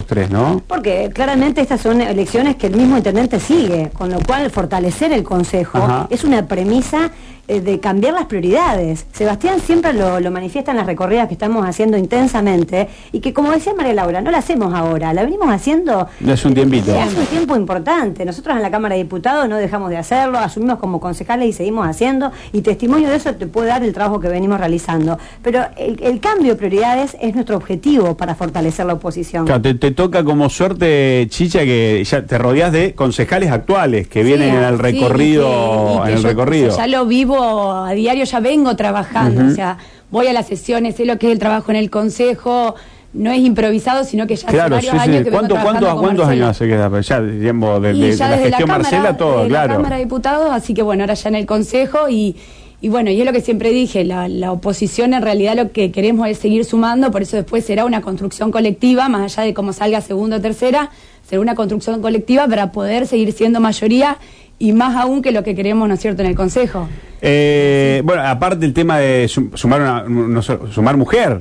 tres, ¿no? Porque claramente estas son elecciones que el mismo intendente sigue, con lo cual fortalecer el Consejo es una premisa de cambiar las prioridades. Sebastián siempre lo manifiesta en las recorridas que estamos haciendo intensamente, y que, como decía María Laura, no la hacemos ahora, la venimos haciendo hace un tiempito. Hace un tiempo importante. Nosotros en la Cámara de Diputados no dejamos de hacerlo, asumimos como concejales y seguimos haciendo, y testimonio de eso te puede dar el trabajo que venimos realizando. Pero el cambio de prioridades es nuestro objetivo para fortalecer la oposición. Claro, te toca como suerte, Chicha, que ya te rodeas de concejales actuales que vienen en el recorrido. Yo ya lo vivo a diario, ya vengo trabajando, o sea, voy a las sesiones, sé lo que es el trabajo en el Consejo, no es improvisado, sino que ya hace varios años que vengo trabajando con ¿Cuántos Marcela. años se queda? Ya tiempo de ya la desde gestión Marcela, todo, claro. La Cámara de Diputados, así que bueno, ahora ya en el Consejo y bueno, y es lo que siempre dije, la oposición en realidad lo que queremos es seguir sumando, por eso después será una construcción colectiva, más allá de cómo salga segunda o tercera, será una construcción colectiva para poder seguir siendo mayoría, y más aún que lo que queremos, ¿no es cierto?, en el Consejo. Bueno, aparte el tema de sumar mujer.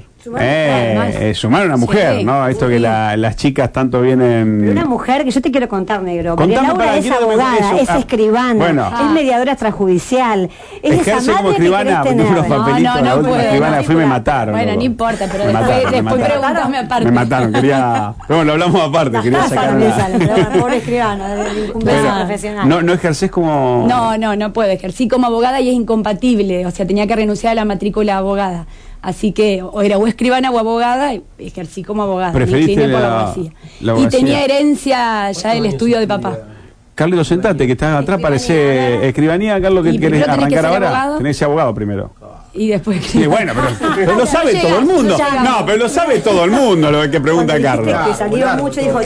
Sumar una mujer, sí, ¿no? Esto que las chicas tanto vienen... Pero una mujer que yo te quiero contar, negro. Contame, María Laura es abogada, es escribana, es mediadora extrajudicial, es ejerce esa como madre escribana, que querés tener. unos papelitos, la última escribana fui y me mataron. Bueno, loco. no importa, pero después pregúntame aparte. Me mataron, bueno, lo hablamos aparte, quería sacar pobre escribana, de profesional. No ejercés como... No puedo, ejercí como abogada y es incompatible, o sea, tenía que renunciar a la matrícula de abogada. Así que o era o escribana o abogada, y ejercí como abogada. ¿Preferiste la abogacía? Y tenía herencia ya del estudio de papá. Carlos, sentate, que estás atrás, parece escribanía. Carlos, que querés arrancar ahora. Abogado. Tenés que ser abogado primero. Y después... Sí, bueno, pero lo sabe todo el mundo. No, pero lo sabe todo el mundo lo que pregunta Carlos. Que salió mucho y dijo,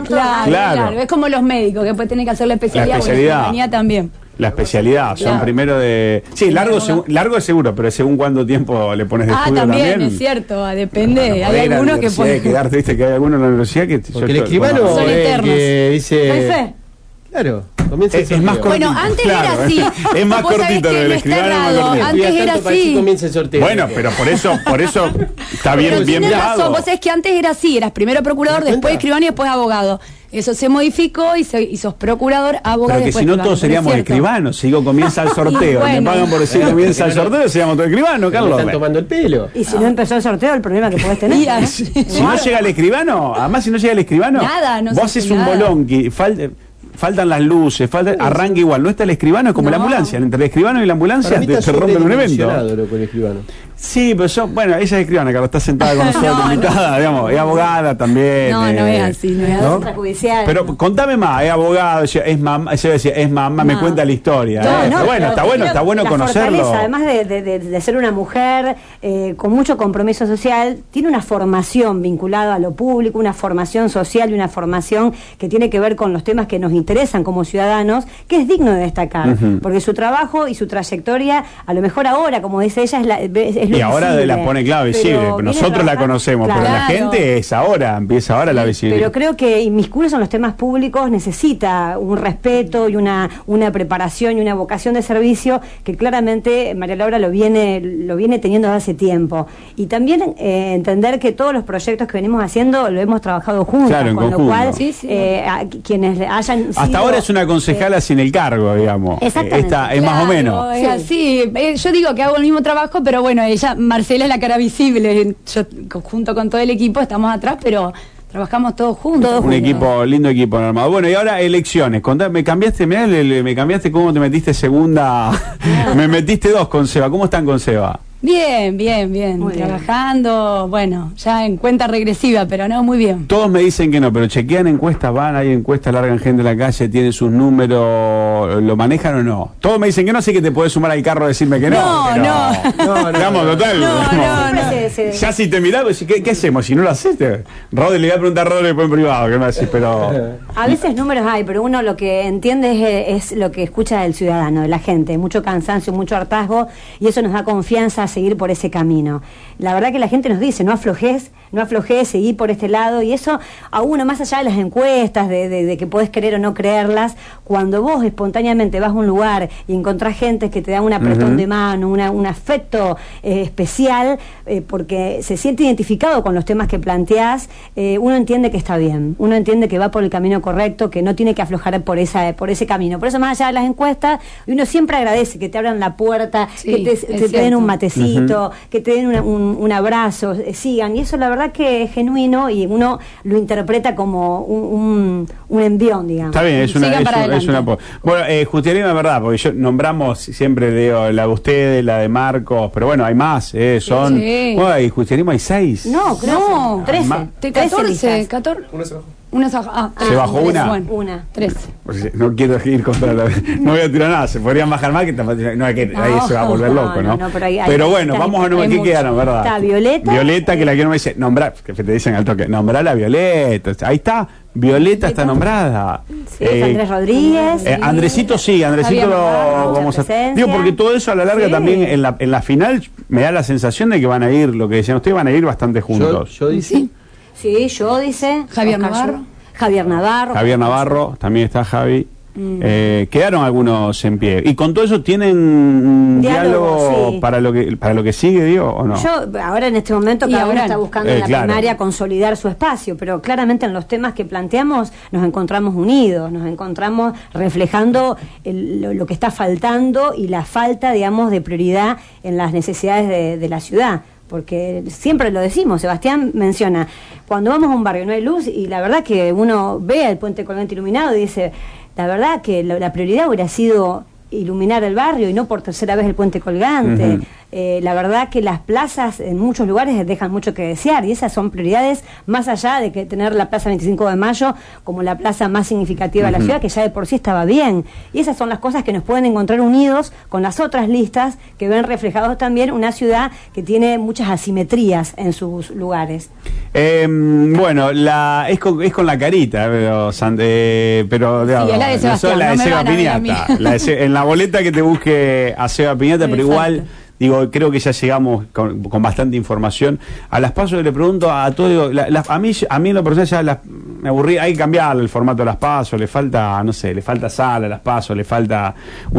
claro, es como los médicos, que después tienen que hacer la especialidad. La escribanía también. La especialidad, son primero de... Sí, largo es seguro, pero según cuánto tiempo le pones de estudio también. Es cierto, depende. No, hay algunos que pueden... quedarte, viste, que hay algunos en la universidad que... Porque el escribano son eternos. Que dice... ¿Hay fe? Claro, comienza es más cortito. Bueno, antes era así. Es más cortito lo del escribano. Antes era así. Comienza el sorteo. Bueno, pero por eso está bien dado. Vos sabés que antes era así, eras primero procurador, después escribano y después abogado. Eso se modificó y sos procurador, abogado. Pero que si no todos seríamos escribanos, si comienza el sorteo, me pagan por decir que comienza el sorteo, seríamos todos escribanos, Carlos. Me están tomando el pelo. Y si no empezó el sorteo, el problema que podés tener. Si no llega el escribano, además si no llega el escribano, vos haces un bolón que faltan las luces, arranca igual, no está el escribano, es como la ambulancia, entre el escribano y la ambulancia te rompen un evento. Con el escribano. Sí, pero ella es escribana, Carlos, está sentada con nosotros, invitada, digamos, es abogada también. No es así, no es así. Judicial. Pero contame más, es abogado, es mamá, es mamá, me cuenta la historia. Está bueno conocerlo. Además de ser una mujer con mucho compromiso social, tiene una formación vinculada a lo público, una formación social y una formación que tiene que ver con los temas que nos interesan como ciudadanos, que es digno de destacar, porque su trabajo y su trayectoria, a lo mejor ahora, como dice ella, es lo y ahora visible, la pone clave visible, pero nosotros la conocemos, pero la gente empieza ahora la visible. Pero creo que inmiscuirse en los temas públicos necesita un respeto y una preparación y una vocación de servicio que claramente María Laura lo viene teniendo desde hace tiempo. Y también entender que todos los proyectos que venimos haciendo lo hemos trabajado juntos, con lo cual quienes hayan sido... Hasta ahora es una concejala sin el cargo, digamos. Exactamente. Es más o menos. Es así. Yo digo que hago el mismo trabajo, pero bueno, Marcela es la cara visible. Yo junto con todo el equipo estamos atrás, pero trabajamos todos juntos. Lindo equipo armado. Bueno, y ahora elecciones. Contame, me cambiaste cómo te metiste segunda. Me metiste 2 con Seba. ¿Cómo están con Seba? Bien. Trabajando, bueno, ya en cuenta regresiva, pero no, muy bien. Todos me dicen que no, pero chequean encuestas, hay encuestas, largan gente en la calle, tienen sus números, ¿lo manejan o no? Todos me dicen que no, así que te podés sumar al carro a decirme que no. No. Digamos, total. Ya si te mirás, ¿qué hacemos? Si no lo haces, Rodri, le voy a preguntar a Rodri después en privado, ¿qué me va a decir? Pero... A veces números hay, pero uno lo que entiende es lo que escucha del ciudadano, de la gente. Mucho cansancio, mucho hartazgo, y eso nos da confianza a seguir por ese camino. La verdad que la gente nos dice, no aflojes, no aflojé, seguí por este lado, y eso a uno, más allá de las encuestas, de que podés creer o no creerlas, cuando vos espontáneamente vas a un lugar y encontrás gente que te da un apretón de mano, un afecto especial, porque se siente identificado con los temas que planteás, uno entiende que está bien, uno entiende que va por el camino correcto, que no tiene que aflojar por ese camino. Por eso, más allá de las encuestas, uno siempre agradece que te abran la puerta, que te den un matecito, que te den un abrazo, sigan, y eso la verdad que es genuino y uno lo interpreta como un envión, digamos. Está bien, es una bueno, Justiniano, es verdad, porque nombramos siempre la de ustedes, la de Marcos, pero bueno, hay más, son... Bueno, y Justiniano hay 6. No, creo no, 13. 14. Una se bajó. ¿Se bajó una? Bueno, una. 13. No quiero ir contra no voy a tirar nada, se podrían bajar más, ahí se va a volver loco, ¿no? Pero bueno, vamos a nombrar, ¿qué quedaron, verdad? Está Violeta. Violeta, que la que no me dice, nombrar, que te dicen al toque, nombrar a Violeta, ahí está. Violeta está nombrada. Sí, Andrés Rodríguez. Andresito sí, Andresito vamos a... Digo, porque todo eso a la larga también en la final me da la sensación de que van a ir, lo que decían ustedes, van a ir bastante juntos. Yo dice. Sí, yo dice. Javier Navarro. Javier Navarro, también está Javi. Quedaron algunos en pie. Y con todo eso tienen diálogo sí. para lo que sigue, digo, ¿o no? Yo ahora en este momento cada uno está buscando en la primaria consolidar su espacio, pero claramente en los temas que planteamos nos encontramos unidos, nos encontramos reflejando lo que está faltando y la falta, digamos, de prioridad en las necesidades de la ciudad. Porque siempre lo decimos, Sebastián menciona, cuando vamos a un barrio no hay luz, y la verdad que uno ve el puente colgante iluminado y dice, la verdad que la prioridad hubiera sido iluminar el barrio y no por tercera vez el puente colgante. La verdad que las plazas en muchos lugares dejan mucho que desear, y esas son prioridades más allá de que tener la plaza 25 de mayo como la plaza más significativa de la ciudad, que ya de por sí estaba bien, y esas son las cosas que nos pueden encontrar unidos con las otras listas que ven reflejados también una ciudad que tiene muchas asimetrías en sus lugares. Bueno, es con la carita, pero digamos, sí, la de Sebastián, la de Seba Piñata, en la boleta que te busque a Seba Piñata, pero igual... Digo, creo que ya llegamos con bastante información. A las PASO le pregunto a todos, a mí en lo personal ya me aburrí, hay que cambiar el formato de las PASO, le falta, no sé, le falta sal a las PASO, le falta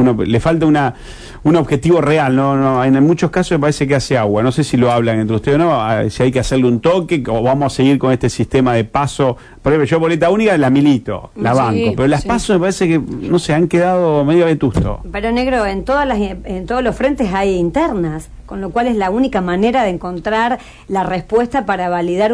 un objetivo real, no, en muchos casos me parece que hace agua, no sé si lo hablan entre ustedes o no, si hay que hacerle un toque o vamos a seguir con este sistema de PASO. Por ejemplo, yo boleta única la milito, la banco, pero las PASO me parece que, no sé, han quedado medio vetusto. Pero negro, en todos los frentes hay internas, con lo cual es la única manera de encontrar la respuesta para validar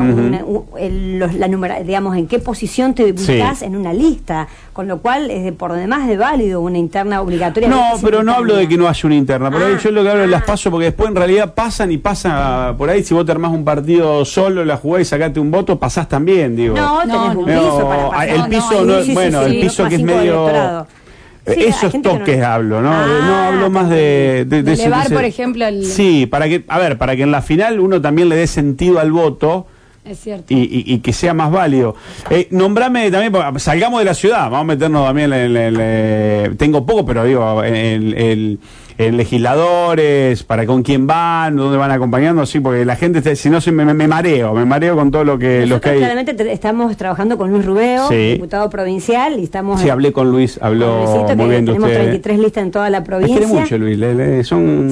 digamos, en qué posición te ubicas en una lista, con lo cual es por demás de válido una interna obligatoria. No, pero no hablo de que no haya una interna, por ahí yo lo que hablo de las PASO, porque después en realidad pasa por ahí, si vos te armás un partido solo, la jugás y sacaste un voto, pasás también, digo. No, tenés un piso para pasar. El piso, el piso que es medio... Sí, esos toques no... hablo, ¿no? No hablo más de elevar, por ejemplo, Sí, para que en la final uno también le dé sentido al voto. Es cierto. Y que sea más válido. Nombrame también, salgamos de la ciudad, vamos a meternos también tengo poco, pero digo, en legisladores, para con quién van, dónde van acompañando, sí, porque la gente, si no, me mareo con todo lo que hay. Claramente estamos trabajando con Luis Rubeo, diputado provincial, y estamos... Sí, hablé con Luis, habló muy bien de ustedes. Tenemos 33 listas en toda la provincia. Quiere mucho Luis,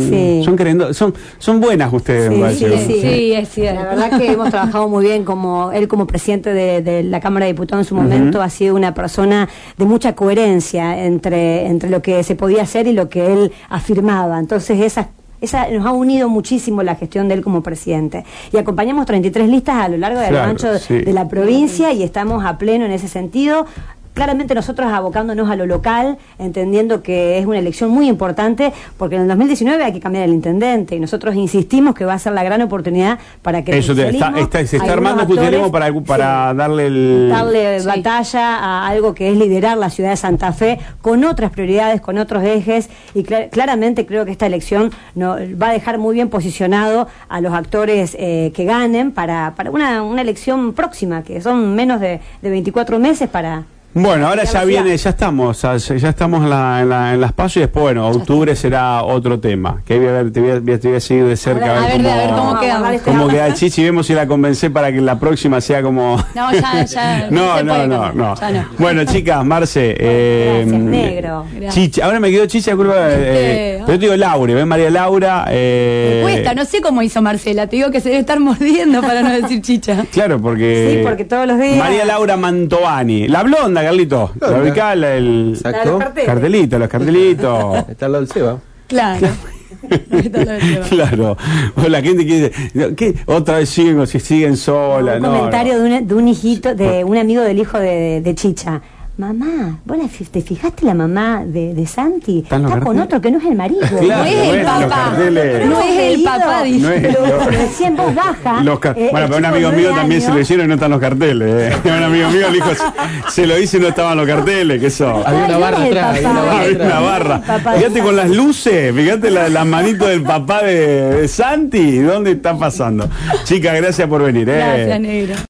son buenas ustedes. Sí, es cierto. La verdad que hemos trabajado muy bien, él como presidente de la Cámara de Diputados en su momento, ha sido una persona de mucha coherencia entre lo que se podía hacer y lo que él afirmaba. Entonces esa nos ha unido muchísimo la gestión de él como presidente. Y acompañamos 33 listas a lo largo del ancho de la provincia, y estamos a pleno en ese sentido. Claramente nosotros abocándonos a lo local, entendiendo que es una elección muy importante, porque en el 2019 hay que cambiar el intendente, y nosotros insistimos que va a ser la gran oportunidad para que eso se está armando Justiniano para darle batalla a algo que es liderar la ciudad de Santa Fe con otras prioridades, con otros ejes, y claramente creo que esta elección va a dejar muy bien posicionado a los actores que ganen para una elección próxima, que son menos de 24 meses para Bueno, ahora La ya ciudad. viene, ya estamos en las PASO y después, bueno, octubre será otro tema. Que te voy a seguir de cerca A a ver, ver cómo vamos a quedamos. guardar este cómo audio. queda el Chichi. Vemos si la convencé para que la próxima sea como... No, ya. No, se no, puede no, cambiar, no. ya no. Bueno, chicas, Marce. Gracias, negro. Gracias. Chicha, ahora me quedó Chicha, culpa. Pero yo te digo Laura, ¿ves? María Laura. Me cuesta, no sé cómo hizo Marcela, te digo que se debe estar mordiendo para no decir chicha. Claro, porque. Sí, porque todos los días. María Laura Mantovani. La blonda, Carlito. La Blonda. ubicá, el Exacto. los cartelitos. Está al lado del Seba. Claro. Esto lo decía. Claro. O la gente quiere. ¿Qué? Otra vez siguen sola. Un No, comentario no. de un hijito, de un amigo del hijo de Chicha. Mamá, ¿vos te fijaste la mamá de Santi? ¿Están los Está con carteles? otro que no es el marido. Claro, No es el los papá. carteles. No es el papá, dice. No es- Pero decía en voz baja. Bueno, pero un amigo mío también se lo hicieron y no están los carteles. Un amigo mío, el hijo, se lo hizo y no estaban los carteles. ¿Qué eso? Había una Ay, barra no es el atrás, había una papá. barra Hay atrás. una barra. Papá de Fíjate Santi. con las luces, fíjate las manitos del papá de Santi. ¿Dónde está pasando? Chicas, gracias por venir. Gracias, negro.